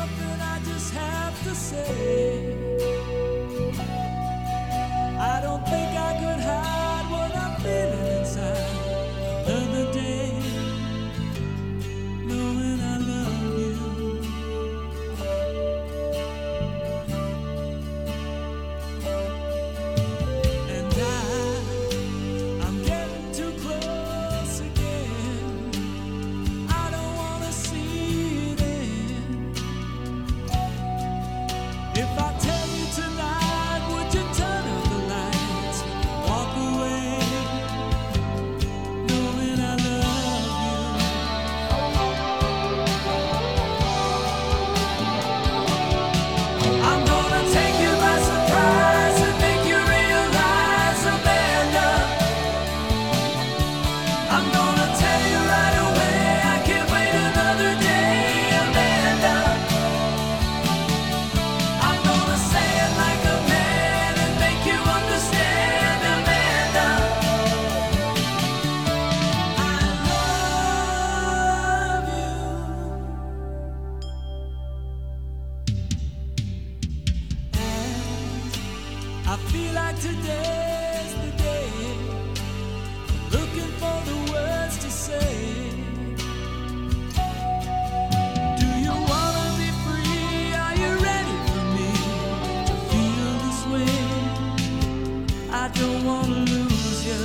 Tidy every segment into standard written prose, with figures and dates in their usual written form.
something I just have to say. I don't think I could hide what I'm feeling inside. Another day, knowing I love you. And I'm getting too close again. I don't wanna see it end. If I tell you tonight, would you turn out the lights, walk away, knowing I love you? I'm gonna take you by surprise and make you realize, Amanda. I'm gonna tell you right away, I can't wait another day, Amanda. I'm gonna say it like a man and make you understand, Amanda. I love you. I feel like today's the day, looking for the words to say. Do you wanna be free? Are you ready for me to feel this way? I don't wanna lose you.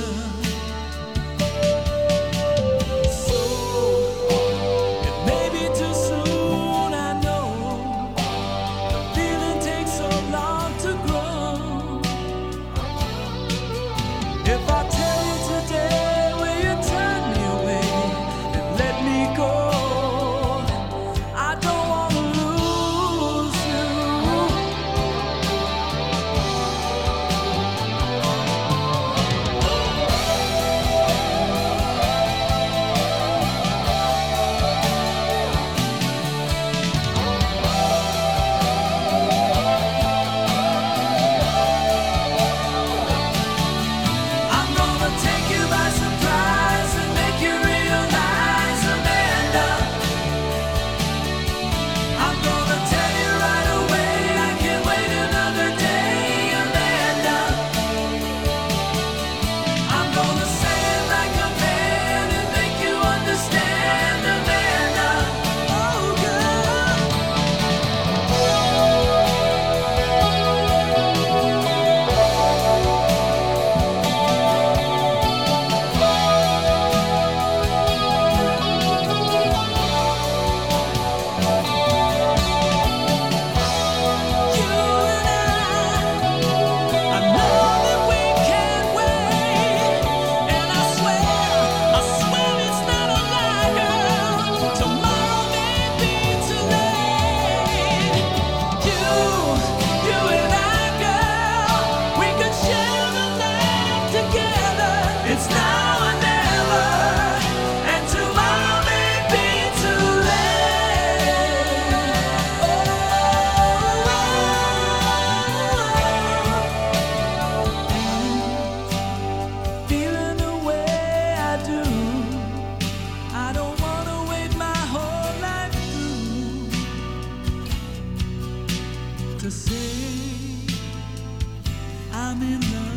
So it may be too soon, I know. The feeling takes so long to grow. If I tell you today, will you turn me away and let me go? I don't wanna lose you. I'm gonna take you by surprise and make you realize, Amanda. I'm gonna tell you right away, I can't wait another day, Amanda. I'm gonna say it like a man and make you understand, Amanda. Oh, girl. You and I know that we can't wait, and I swear it's not a lie, girl. Tomorrow may be too late. You and I, girl, we could share the night together. It's now or never, and tomorrow may be too late. Feeling the way I do, I don't wanna wait my whole life through to say I'm in love.